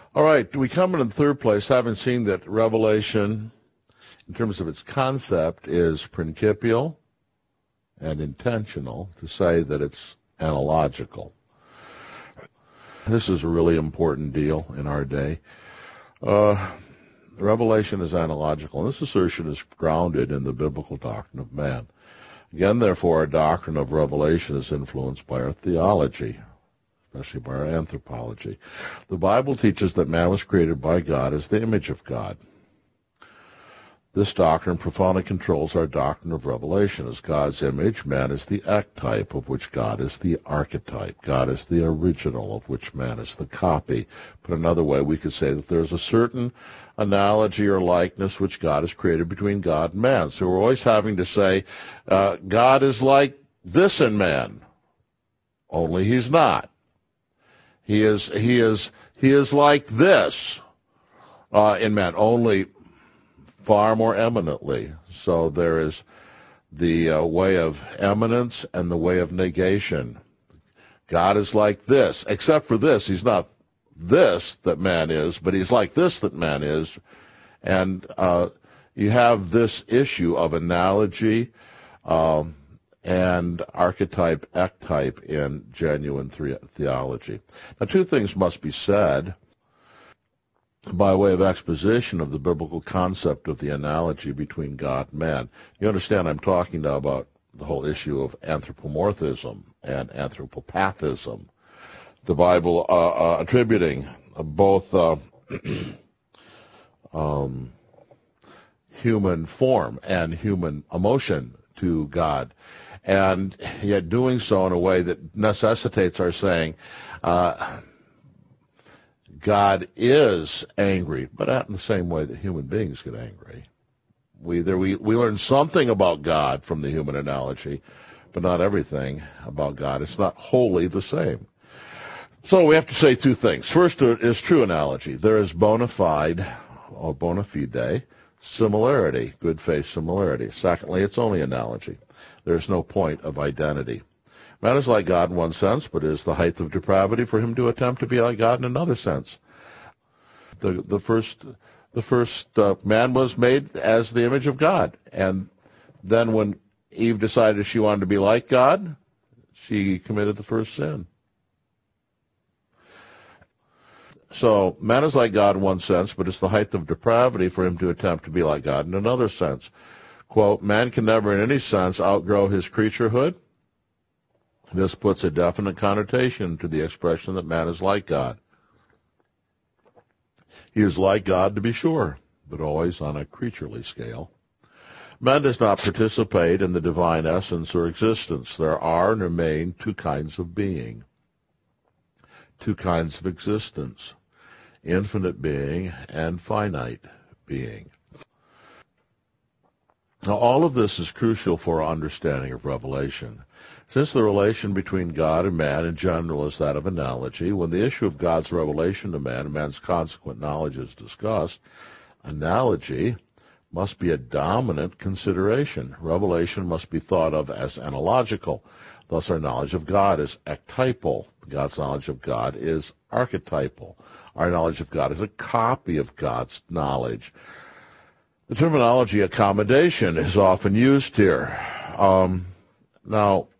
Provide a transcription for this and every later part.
All right, we come in third place, having seen that revelation, in terms of its concept, is principial and intentional, to say that it's analogical. This is a really important deal in our day. Revelation is analogical, and this assertion is grounded in the biblical doctrine of man. Again, therefore, our doctrine of revelation is influenced by our theology, especially by our anthropology. The Bible teaches that man was created by God as the image of God. This doctrine profoundly controls our doctrine of revelation. As God's image, man is the archetype, of which God is the archetype. God is the original, of which man is the copy. Put another way, we could say that there's a certain analogy or likeness which God has created between God and man. So we're always having to say, God is like this in man, only he's not. He is like this in man, only far more eminently. So there is the way of eminence and the way of negation. God is like this, except for this. He's not this that man is, but he's like this that man is. And you have this issue of analogy and archetype, ectype in genuine theology. Now, two things must be said by way of exposition of the biblical concept of the analogy between God and man. You understand I'm talking now about the whole issue of anthropomorphism and anthropopathism. The Bible attributing both human form and human emotion to God, and yet doing so in a way that necessitates our saying, God is angry, but not in the same way that human beings get angry. We learn something about God from the human analogy, but not everything about God. It's not wholly the same. So we have to say two things. First is true analogy. There is bona fide or bona fide similarity, good faith similarity. Secondly, it's only analogy. There's no point of identity. Man is like God in one sense, but it is the height of depravity for him to attempt to be like God in another sense. The first man was made as the image of God, and then when Eve decided she wanted to be like God, she committed the first sin. So man is like God in one sense, but it's the height of depravity for him to attempt to be like God in another sense. Quote, man can never in any sense outgrow his creaturehood. This puts a definite connotation to the expression that man is like God. He is like God, to be sure, but always on a creaturely scale. Man does not participate in the divine essence or existence. There are and remain two kinds of being, two kinds of existence, infinite being and finite being. Now, all of this is crucial for our understanding of revelation. Since the relation between God and man in general is that of analogy, when the issue of God's revelation to man and man's consequent knowledge is discussed, analogy must be a dominant consideration. Revelation must be thought of as analogical. Thus, our knowledge of God is ectypal. God's knowledge of God is archetypal. Our knowledge of God is a copy of God's knowledge. The terminology accommodation is often used here. Now,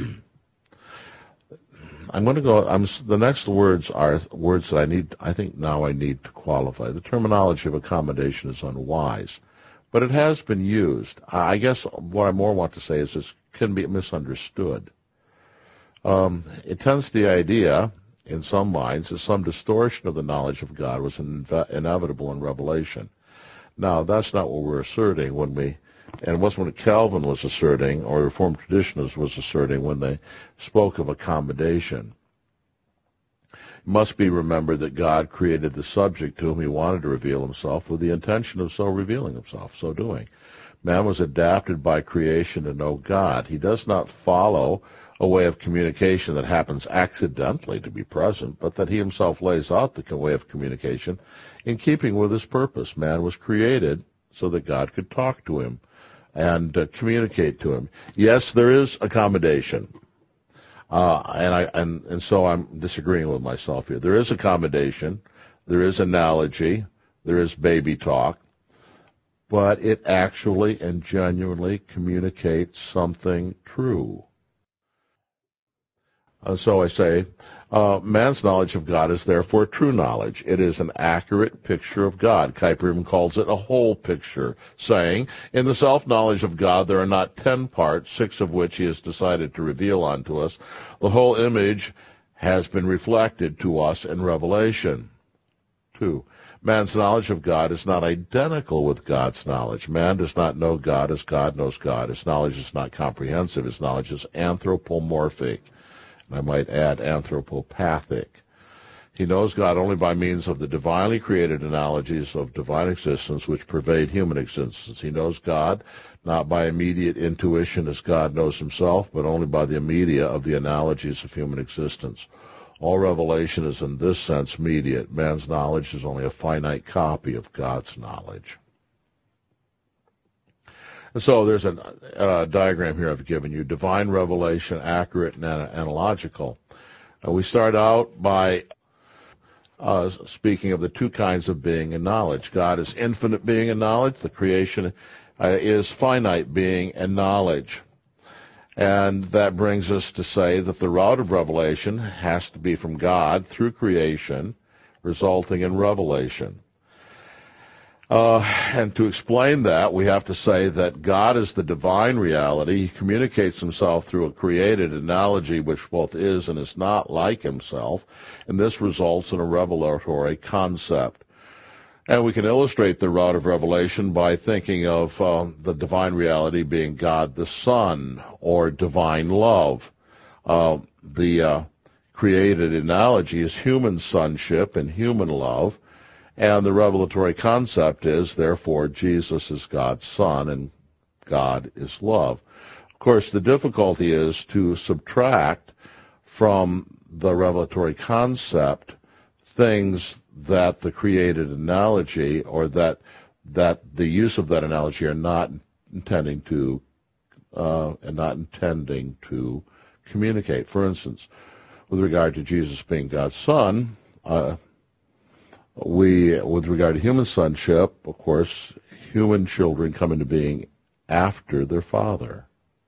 I'm going to go. The next words are words that I think now I need to qualify. The terminology of accommodation is unwise, but it has been used. I guess what I more want to say is this can be misunderstood. It tends to the idea, in some minds, that some distortion of the knowledge of God was inevitable in Revelation. Now, that's not what we're asserting and it wasn't what Calvin was asserting or Reformed traditionalists was asserting when they spoke of accommodation. It must be remembered that God created the subject to whom he wanted to reveal himself with the intention of so revealing himself, so doing. Man was adapted by creation to know God. He does not follow a way of communication that happens accidentally to be present, but that he himself lays out the way of communication in keeping with his purpose. Man was created so that God could talk to him and communicate to him. Yes, there is accommodation, and so I'm disagreeing with myself here. There is accommodation. there is analogy, there is baby talk, but it actually and genuinely communicates something true. So I say, man's knowledge of God is therefore true knowledge. It is an accurate picture of God. Kuyper even calls it a whole picture, saying, in the self-knowledge of God there are not 10 parts, 6 of which he has decided to reveal unto us. The whole image has been reflected to us in revelation. 2. Man's knowledge of God is not identical with God's knowledge. Man does not know God as God knows God. His knowledge is not comprehensive. His knowledge is anthropomorphic. I might add anthropopathic. He knows God only by means of the divinely created analogies of divine existence which pervade human existence. He knows God not by immediate intuition as God knows himself, but only by the media of the analogies of human existence. All revelation is in this sense mediate. Man's knowledge is only a finite copy of God's knowledge. So there's a diagram here I've given you, divine revelation, accurate and analogical. We start out by speaking of the two kinds of being and knowledge. God is infinite being and knowledge. The creation is finite being and knowledge. And that brings us to say that the route of revelation has to be from God through creation, resulting in revelation. And to explain that, we have to say that God is the divine reality. He communicates himself through a created analogy which both is and is not like himself, and this results in a revelatory concept. And we can illustrate the route of revelation by thinking of the divine reality being God the Son, or divine love. The created analogy is human sonship and human love. And the revelatory concept is, therefore, Jesus is God's Son and God is love. Of course, the difficulty is to subtract from the revelatory concept things that the created analogy or that the use of that analogy are not intending to communicate. For instance, with regard to Jesus being God's Son, with regard to human sonship, of course, human children come into being after their father.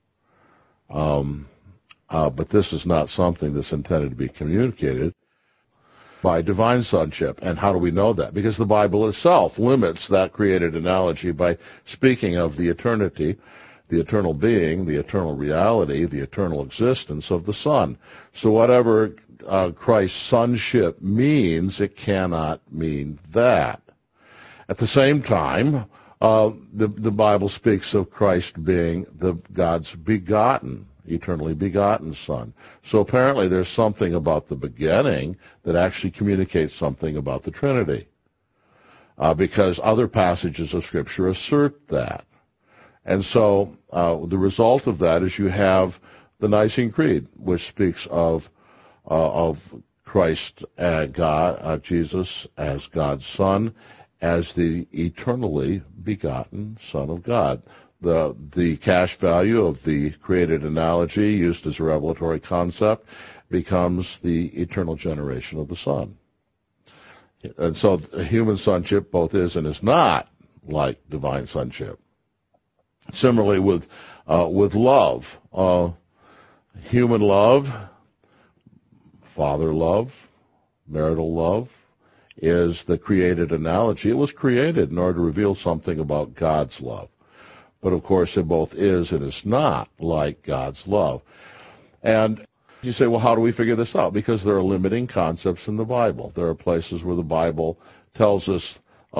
But this is not something that's intended to be communicated by divine sonship. And how do we know that? Because the Bible itself limits that created analogy by speaking of the eternity, the eternal being, the eternal reality, the eternal existence of the Son. So whatever Christ's sonship means, it cannot mean that. At the same time, the Bible speaks of Christ being God's begotten, eternally begotten Son. So apparently there's something about the beginning that actually communicates something about the Trinity, because other passages of Scripture assert that. And so the result of that is you have the Nicene Creed, which speaks of Christ and God, Jesus as God's Son, as the eternally begotten Son of God. The cash value of the created analogy used as a revelatory concept becomes the eternal generation of the Son. And so human sonship both is and is not like divine sonship. Similarly with love, human love, father love, marital love, is the created analogy. It was created in order to reveal something about God's love. But of course it both is and is not like God's love. And you say, well, how do we figure this out? Because there are limiting concepts in the Bible. There are places where the Bible tells us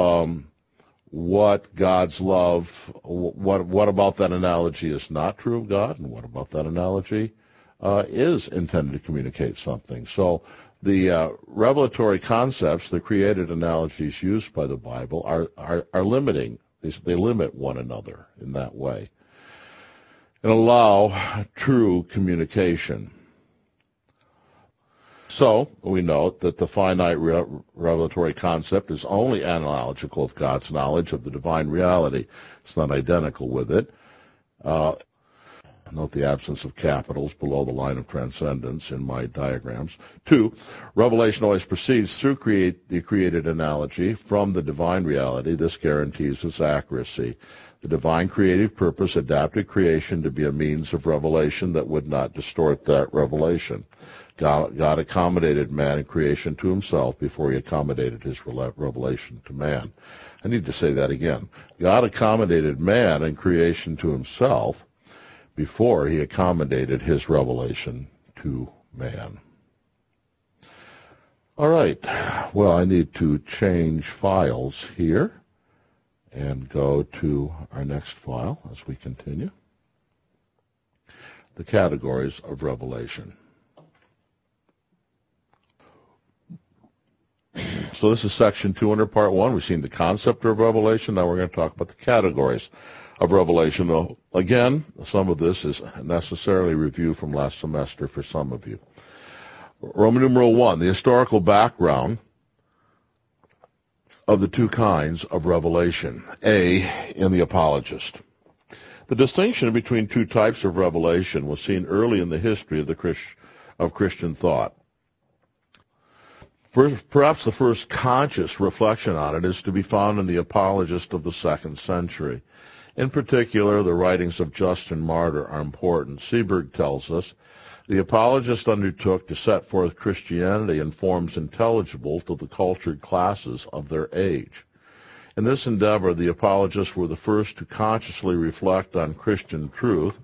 what God's love, what about that analogy is not true of God, and what about that analogy is intended to communicate something. So the revelatory concepts, the created analogies used by the Bible are limiting. They limit one another in that way and allow true communication. So we note that the finite revelatory concept is only analogical of God's knowledge of the divine reality. It's not identical with it. Note the absence of capitals below the line of transcendence in my diagrams. 2, revelation always proceeds through the created analogy from the divine reality. This guarantees its accuracy. The divine creative purpose adapted creation to be a means of revelation that would not distort that revelation. God accommodated man in creation to himself before he accommodated his revelation to man. I need to say that again. God accommodated man in creation to himself before he accommodated his revelation to man. All right. Well, I need to change files here and go to our next file as we continue. The categories of revelation. So this is section 200, part 1. We've seen the concept of revelation. Now we're going to talk about the categories of revelation. Again, some of this is necessarily review from last semester for some of you. Roman numeral 1, the historical background of the two kinds of revelation. A, in the apologist. The distinction between two types of revelation was seen early in the history of Christian thought. Perhaps the first conscious reflection on it is to be found in the apologist of the 2nd century. In particular, the writings of Justin Martyr are important. Seeberg tells us, the apologist undertook to set forth Christianity in forms intelligible to the cultured classes of their age. In this endeavor, the apologists were the first to consciously reflect on Christian truth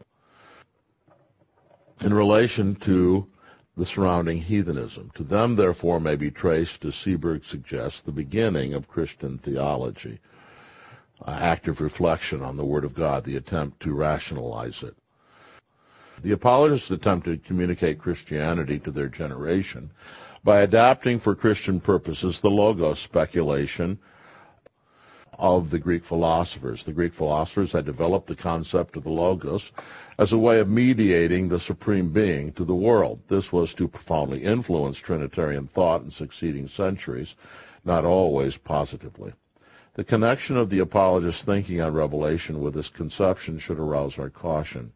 in relation to the surrounding heathenism. To them, therefore, may be traced, as Seeberg suggests, the beginning of Christian theology, active reflection on the Word of God, the attempt to rationalize it. The apologists attempted to communicate Christianity to their generation by adapting for Christian purposes the logos speculation of the Greek philosophers. The Greek philosophers had developed the concept of the logos as a way of mediating the supreme being to the world. This was to profoundly influence Trinitarian thought in succeeding centuries, not always positively. The connection of the apologist's thinking on revelation with this conception should arouse our caution.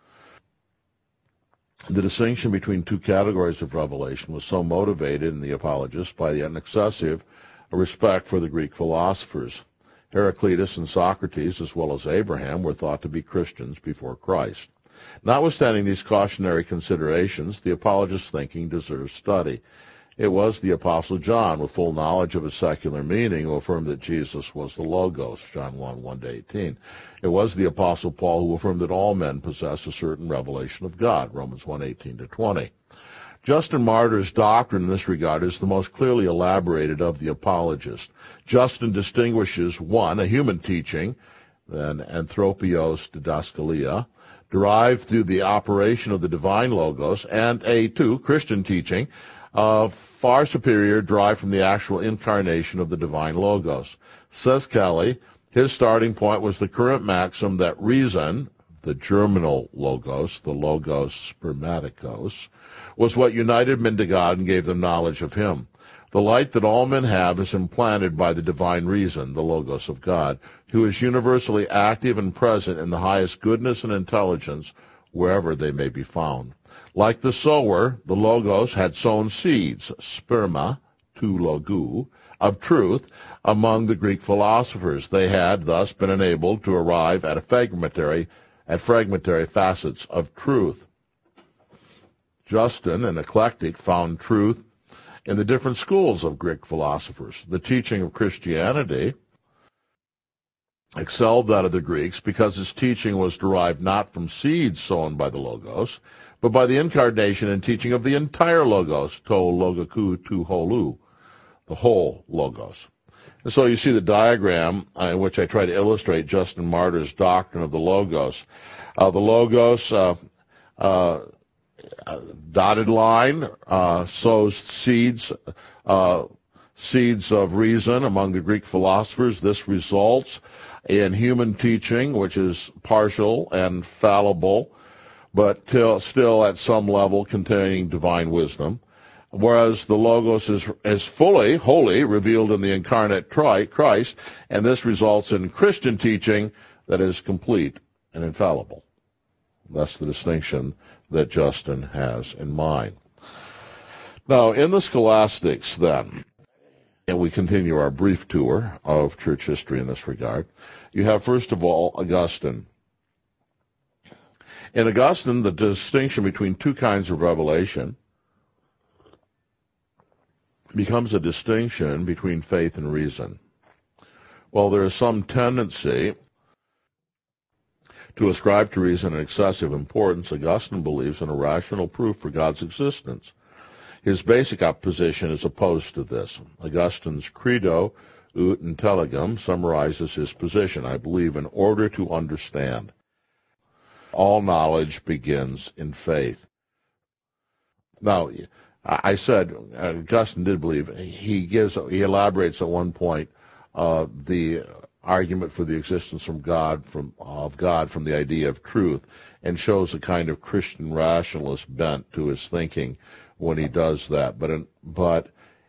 The distinction between two categories of revelation was so motivated in the apologists by an excessive respect for the Greek philosophers. Heraclitus and Socrates, as well as Abraham, were thought to be Christians before Christ. Notwithstanding these cautionary considerations, the apologist's thinking deserves study. It was the Apostle John, with full knowledge of its secular meaning, who affirmed that Jesus was the Logos, John 1, 1-18. It was the Apostle Paul who affirmed that all men possess a certain revelation of God, Romans 1, 18-20. Justin Martyr's doctrine in this regard is the most clearly elaborated of the apologists. Justin distinguishes, 1, a human teaching, an anthropios didaskalia, derived through the operation of the divine logos, and 2, Christian teaching, far superior, derived from the actual incarnation of the divine logos. Says Kelly, his starting point was the current maxim that reason, the germinal logos, the logos spermaticos, was what united men to God and gave them knowledge of him. The light that all men have is implanted by the divine reason, the Logos of God, who is universally active and present in the highest goodness and intelligence wherever they may be found. Like the sower, the Logos had sown seeds, sperma, tu logu, of truth among the Greek philosophers. They had thus been enabled to arrive at fragmentary facets of truth. Justin, an eclectic, found truth in the different schools of Greek philosophers. The teaching of Christianity excelled that of the Greeks because its teaching was derived not from seeds sown by the Logos, but by the incarnation and teaching of the entire Logos, to logoku tu holu, the whole Logos. And so you see the diagram in which I try to illustrate Justin Martyr's doctrine of the Logos. The Logos, dotted line, sows seeds of reason among the Greek philosophers. This results in human teaching, which is partial and fallible, but still at some level containing divine wisdom. Whereas the Logos is fully, wholly revealed in the incarnate Christ, and this results in Christian teaching that is complete and infallible. That's the distinction that Justin has in mind. Now, in the scholastics, then, and we continue our brief tour of church history in this regard, you have, first of all, Augustine. In Augustine, the distinction between two kinds of revelation becomes a distinction between faith and reason. While there is some tendency to ascribe to reason an excessive importance, Augustine believes in a rational proof for God's existence. His basic opposition is opposed to this. Augustine's Credo ut Intelligam summarizes his position. I believe in order to understand, all knowledge begins in faith. Now, I said Augustine did believe. He elaborates at one point the argument for the existence of God from the idea of truth, and shows a kind of Christian rationalist bent to his thinking when he does that. But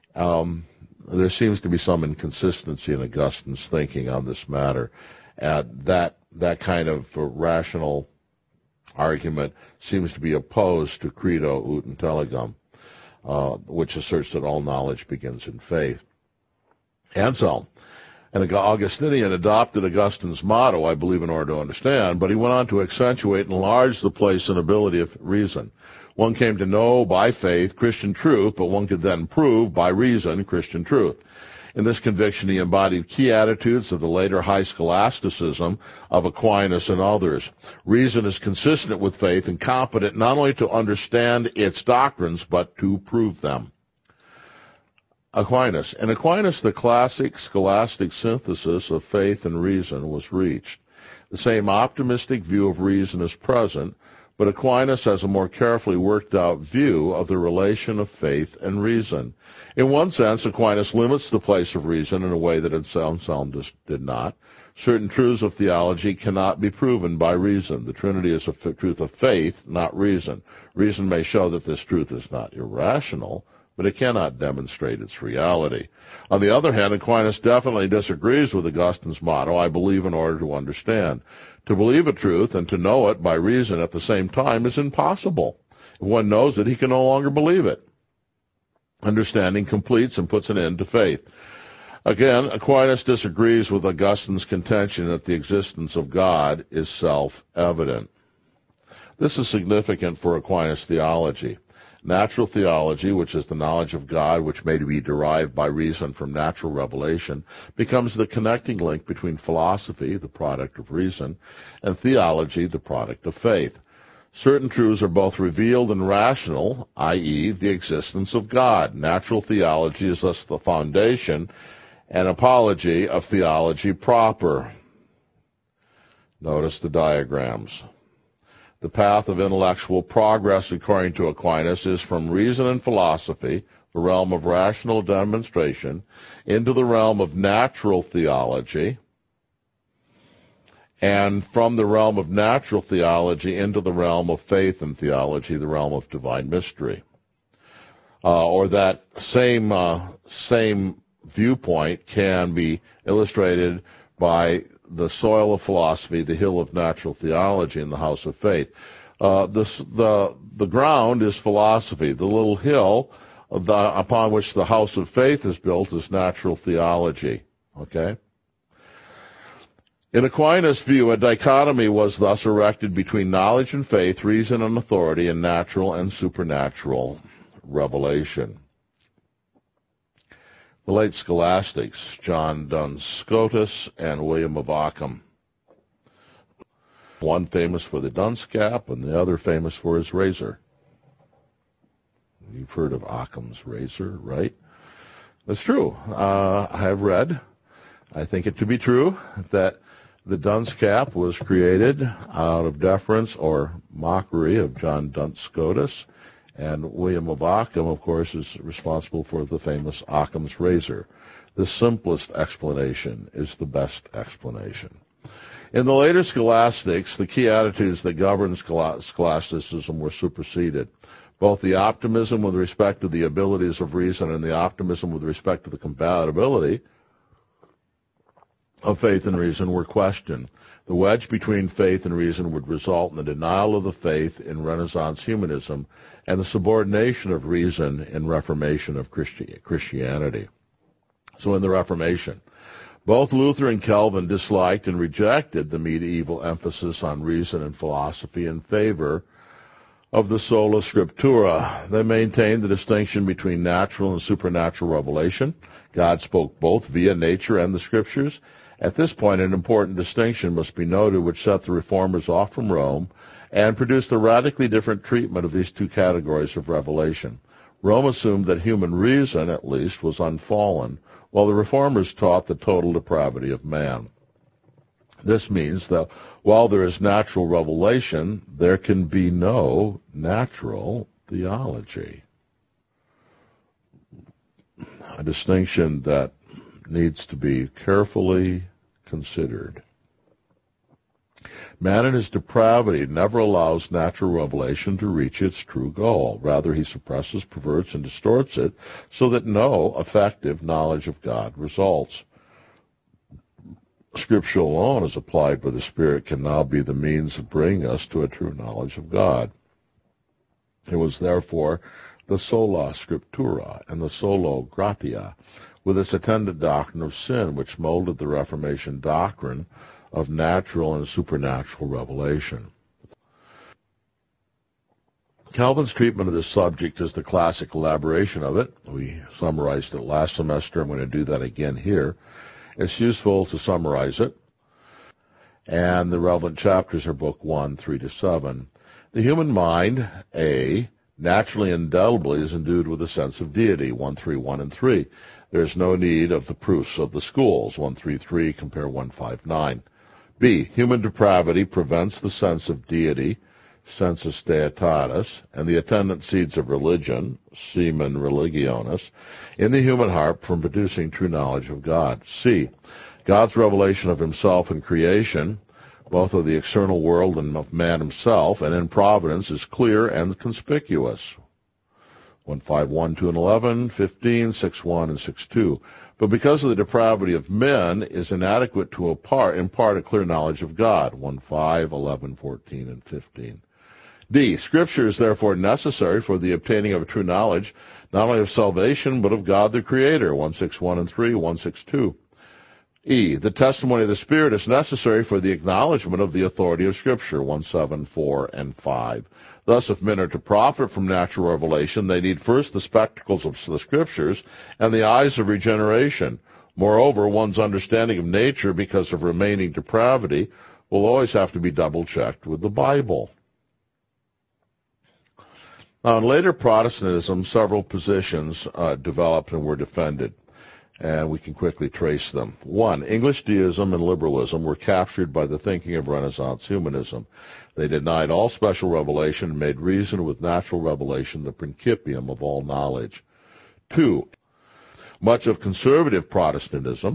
there seems to be some inconsistency in Augustine's thinking on this matter. That kind of rational argument seems to be opposed to Credo ut Intelligam, which asserts that all knowledge begins in faith. Anselm, an Augustinian, adopted Augustine's motto, I believe in order to understand, but he went on to accentuate and enlarge the place and ability of reason. One came to know by faith Christian truth, but one could then prove by reason Christian truth. In this conviction, he embodied key attitudes of the later high scholasticism of Aquinas and others. Reason is consistent with faith and competent not only to understand its doctrines, but to prove them. Aquinas. In Aquinas, the classic scholastic synthesis of faith and reason was reached. The same optimistic view of reason is present, but Aquinas has a more carefully worked out view of the relation of faith and reason. In one sense, Aquinas limits the place of reason in a way that Anselm did not. Certain truths of theology cannot be proven by reason. The Trinity is a truth of faith, not reason. Reason may show that this truth is not irrational, but it cannot demonstrate its reality. On the other hand, Aquinas definitely disagrees with Augustine's motto, I believe in order to understand. To believe a truth and to know it by reason at the same time is impossible. If one knows it, he can no longer believe it. Understanding completes and puts an end to faith. Again, Aquinas disagrees with Augustine's contention that the existence of God is self-evident. This is significant for Aquinas' theology. Natural theology, which is the knowledge of God which may be derived by reason from natural revelation, becomes the connecting link between philosophy, the product of reason, and theology, the product of faith. Certain truths are both revealed and rational, i.e., the existence of God. Natural theology is thus the foundation and apology of theology proper. Notice the diagrams. The path of intellectual progress, according to Aquinas, is from reason and philosophy, the realm of rational demonstration, into the realm of natural theology, and from the realm of natural theology into the realm of faith and theology, the realm of divine mystery. Or that same viewpoint can be illustrated by the soil of philosophy, the hill of natural theology, and the house of faith. The ground is philosophy. The little hill upon which the house of faith is built is natural theology. Okay? In Aquinas' view, a dichotomy was thus erected between knowledge and faith, reason and authority, and natural and supernatural revelation. The late scholastics, John Duns Scotus and William of Ockham. One famous for the dunce cap and the other famous for his razor. You've heard of Occam's razor, right? That's true. I have read, I think it to be true, that the dunce cap was created out of deference or mockery of John Duns Scotus. And William of Ockham, of course, is responsible for the famous Occam's razor. The simplest explanation is the best explanation. In the later scholastics, the key attitudes that governed scholasticism were superseded. Both the optimism with respect to the abilities of reason and the optimism with respect to the compatibility of faith and reason were questioned. The wedge between faith and reason would result in the denial of the faith in Renaissance humanism and the subordination of reason in Reformation of Christianity. So in the Reformation, both Luther and Calvin disliked and rejected the medieval emphasis on reason and philosophy in favor of the sola scriptura. They maintained the distinction between natural and supernatural revelation. God spoke both via nature and the scriptures. At this point, an important distinction must be noted which set the reformers off from Rome and produced a radically different treatment of these two categories of revelation. Rome assumed that human reason, at least, was unfallen, while the reformers taught the total depravity of man. This means that while there is natural revelation, there can be no natural theology. A distinction that needs to be carefully considered. Man in his depravity never allows natural revelation to reach its true goal. Rather, he suppresses, perverts, and distorts it so that no effective knowledge of God results. Scripture alone, as applied by the Spirit, can now be the means of bringing us to a true knowledge of God. It was therefore the sola scriptura and the solo gratia, with its attendant doctrine of sin, which molded the Reformation doctrine of natural and supernatural revelation. Calvin's treatment of this subject is the classic elaboration of it. We summarized it last semester. I'm going to do that again here. It's useful to summarize it. And the relevant chapters are Book 1, 3-7. The human mind, A, naturally indelibly is endued with a sense of deity, 1:3, 1-3. There is no need of the proofs of the schools, 1:3, compare 1:5-9. B, human depravity prevents the sense of deity, sensus deitatis, and the attendant seeds of religion, semen religionis, in the human heart from producing true knowledge of God. C, God's revelation of himself in creation, both of the external world and of man himself, and in providence, is clear and conspicuous. 1:5, 1-11, 15, 6:1, and 6:2. But because of the depravity of men, is inadequate to impart a clear knowledge of God. 1:5, 11, 14, and 15. D, Scripture is therefore necessary for the obtaining of a true knowledge, not only of salvation, but of God the Creator. 1:6, 1-3, 1:6, 2. E, the testimony of the Spirit is necessary for the acknowledgement of the authority of Scripture. 1:7, 4, and 5. Thus, if men are to profit from natural revelation, they need first the spectacles of the Scriptures and the eyes of regeneration. Moreover, one's understanding of nature, because of remaining depravity, will always have to be double-checked with the Bible. Now, in later Protestantism, several positions developed and were defended, and we can quickly trace them. 1, English deism and liberalism were captured by the thinking of Renaissance humanism. They denied all special revelation and made reason with natural revelation the principium of all knowledge. 2, much of conservative Protestantism,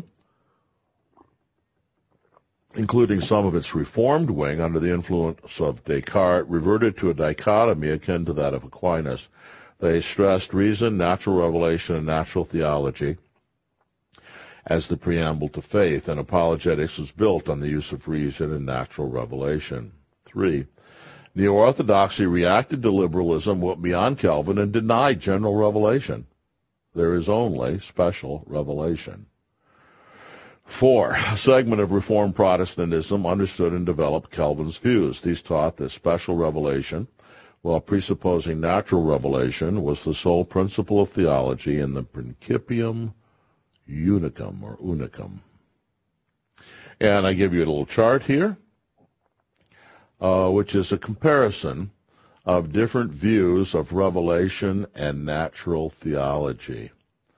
including some of its reformed wing under the influence of Descartes, reverted to a dichotomy akin to that of Aquinas. They stressed reason, natural revelation, and natural theology as the preamble to faith, and apologetics was built on the use of reason and natural revelation. 3, Neo-Orthodoxy reacted to liberalism, went beyond Calvin, and denied general revelation. There is only special revelation. 4, a segment of Reformed Protestantism understood and developed Calvin's views. These taught that special revelation, while presupposing natural revelation, was the sole principle of theology in the principium unicum, or unicum. And I give you a little chart here, which is a comparison of different views of revelation and natural theology.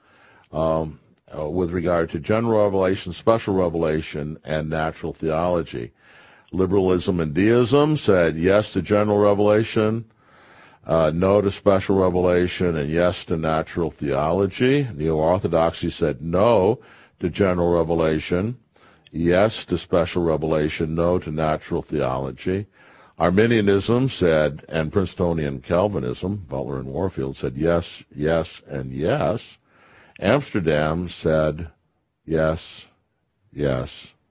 With regard to general revelation, special revelation, and natural theology. Liberalism and deism said yes to general revelation, no to special revelation, and yes to natural theology. Neo-Orthodoxy said no to general revelation, yes to special revelation, no to natural theology. Arminianism said, and Princetonian Calvinism, Butler and Warfield, said yes, yes, and yes. Amsterdam said yes, yes,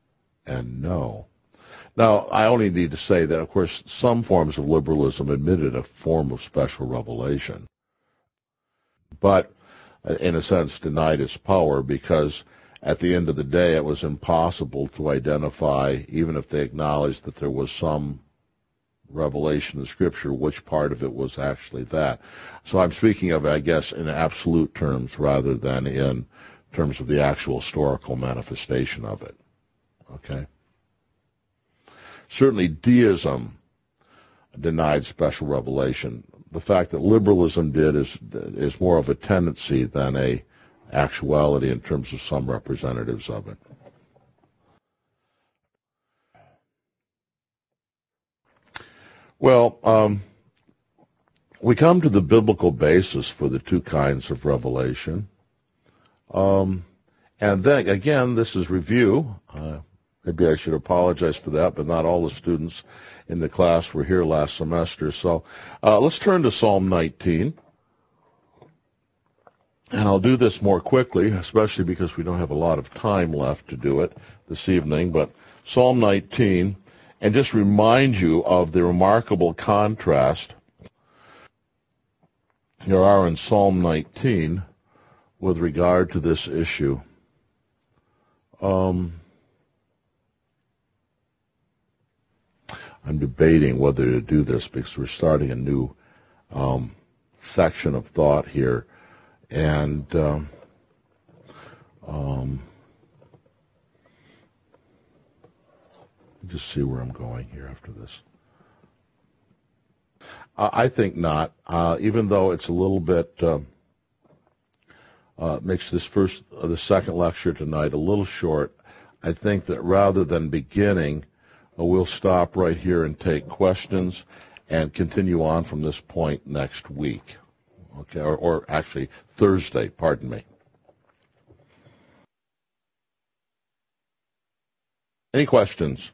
and no. Now, I only need to say that, of course, some forms of liberalism admitted a form of special revelation, but in a sense denied its power because at the end of the day it was impossible to identify, even if they acknowledged that there was some revelation in Scripture, which part of it was actually that. So I'm speaking of, I guess, in absolute terms rather than in terms of the actual historical manifestation of it. Okay? Certainly deism denied special revelation. The fact that liberalism did is more of a tendency than a actuality in terms of some representatives of it. Well, we come to the biblical basis for the two kinds of revelation. And then, again, this is review. Maybe I should apologize for that, but not all the students in the class were here last semester. So let's turn to Psalm 19. And I'll do this more quickly, especially because we don't have a lot of time left to do it this evening. But Psalm 19, and just remind you of the remarkable contrast there are in Psalm 19 with regard to this issue. I'm debating whether to do this because we're starting a new section of thought here. And just see where I'm going here after this. I think not, even though it's a little bit makes the second lecture tonight a little short. I think that rather than beginning, we'll stop right here and take questions and continue on from this point next week. Okay, or actually Thursday, pardon me. Any questions?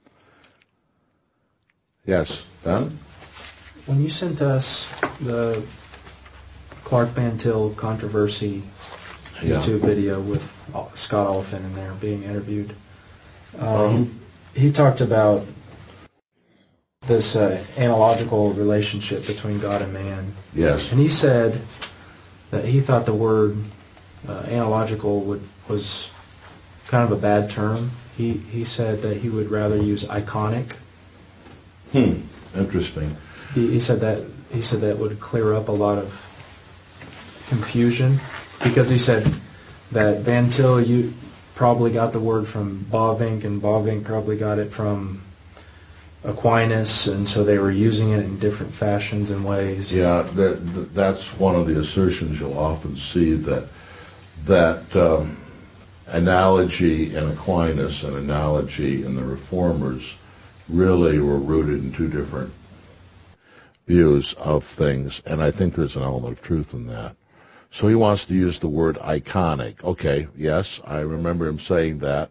Yes, Ben? When you sent us the Clark Van Til controversy YouTube video with Scott Oliphant in there being interviewed, he talked about this analogical relationship between God and man. Yes. And he said that he thought the word analogical was kind of a bad term. He said that he would rather use iconic. Interesting. He said that would clear up a lot of confusion, because he said that Van Til, you probably got the word from Bavinck, and Bavinck probably got it from Aquinas, and so they were using it in different fashions and ways. Yeah, that's one of the assertions you'll often see, that analogy in Aquinas and analogy in the Reformers really were rooted in two different views of things, and I think there's an element of truth in that. So he wants to use the word iconic. Okay, yes, I remember him saying that.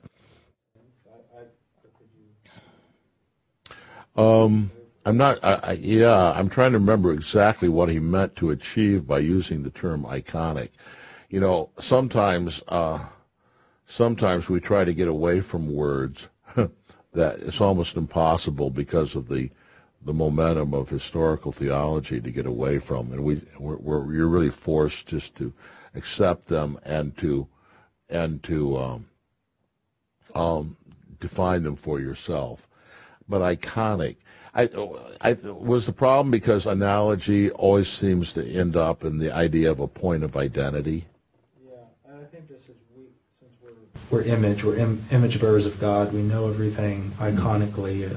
I'm trying to remember exactly what he meant to achieve by using the term iconic. You know, sometimes we try to get away from words that it's almost impossible because of the momentum of historical theology to get away from, and you're really forced just to accept them and to define them for yourself. But iconic, was the problem because analogy always seems to end up in the idea of a point of identity. Yeah, I think this is since we're image bearers of God. We know everything iconically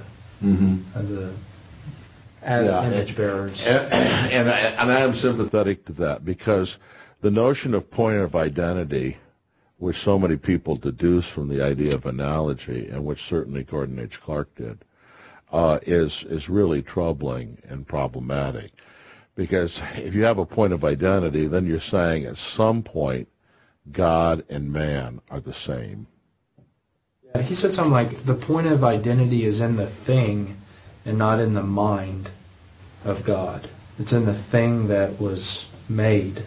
as image bearers. And I am sympathetic to that, because the notion of point of identity, which so many people deduce from the idea of analogy, and which certainly Gordon H. Clark did, is really troubling and problematic. Because if you have a point of identity, then you're saying at some point God and man are the same. Yeah, he said something like, the point of identity is in the thing and not in the mind of God. It's in the thing that was made.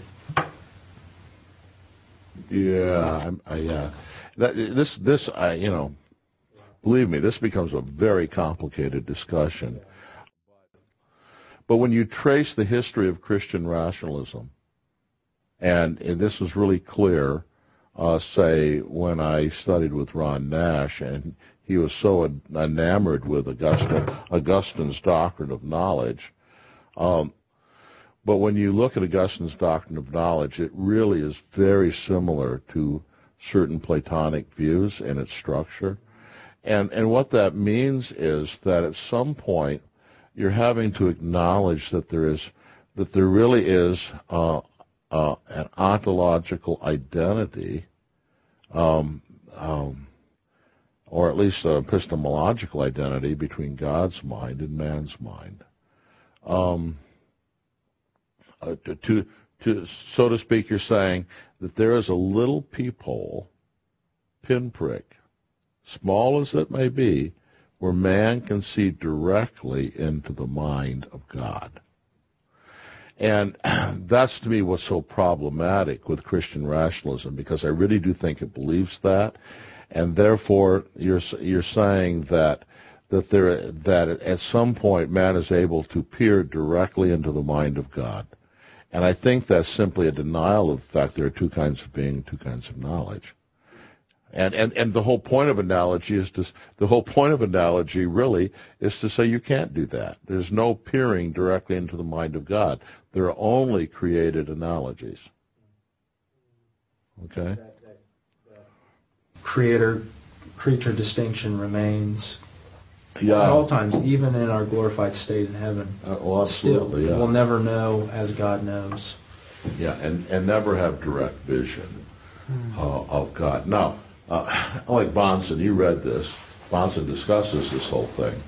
believe me, this becomes a very complicated discussion. But when you trace the history of Christian rationalism, and this was really clear, say, when I studied with Ron Nash, and he was so enamored with Augustine's doctrine of knowledge. But when you look at Augustine's doctrine of knowledge, it really is very similar to certain Platonic views in its structure. And what that means is that at some point you're having to acknowledge that there really is an ontological identity, or at least an epistemological identity between God's mind and man's mind. So to speak, you're saying that there is a little peephole, pinprick, small as it may be, where man can see directly into the mind of God. And that's, to me, what's so problematic with Christian rationalism, because I really do think it believes that, and therefore you're saying that at some point man is able to peer directly into the mind of God. And I think that's simply a denial of the fact there are two kinds of being, two kinds of knowledge. And the whole point of analogy really is to say you can't do that. There's no peering directly into the mind of God. There are only created analogies. Okay? Creator-creature distinction remains at all times, even in our glorified state in heaven. Well, absolutely. Still, we'll never know as God knows. Yeah, and never have direct vision of God. Now, like Bahnsen, you read this. Bahnsen discusses this whole thing.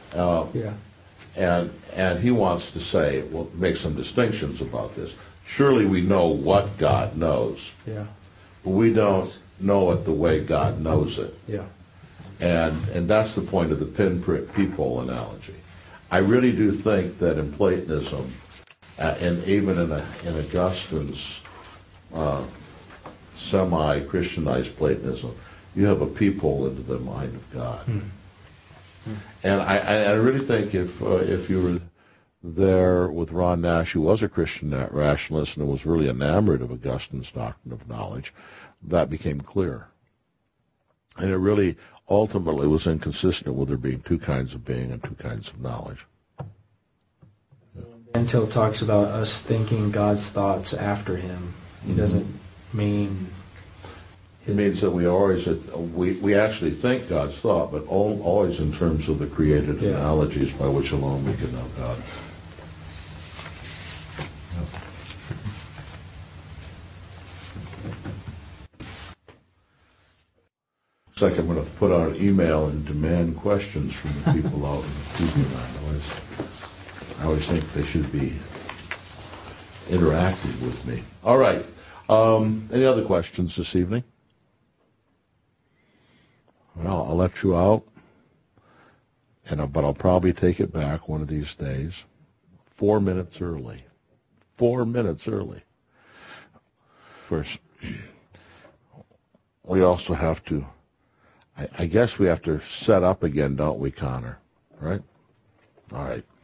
And he wants to say, well, make some distinctions about this. Surely we know what God knows. Yeah. But we don't know it the way God knows it. Yeah. And that's the point of the pinprick peephole analogy. I really do think that in Platonism, and even in Augustine's semi-Christianized Platonism, you have a peephole into the mind of God. And I really think if you were there with Ron Nash, who was a Christian rationalist and was really enamored of Augustine's doctrine of knowledge, that became clear. And it really ultimately was inconsistent with there being two kinds of being and two kinds of knowledge. Until talks about us thinking God's thoughts after him. He doesn't mean... It means that we actually think God's thought, but always in terms of the created analogies by which alone we can know God. Looks like I'm going to put out an email and demand questions from the people out in the TV land. I always think they should be interacting with me. All right. Any other questions this evening? Well, I'll let you out, but I'll probably take it back one of these days. 4 minutes early. 4 minutes early. Of course, we also have to, I guess we have to set up again, don't we, Connor? Right? All right.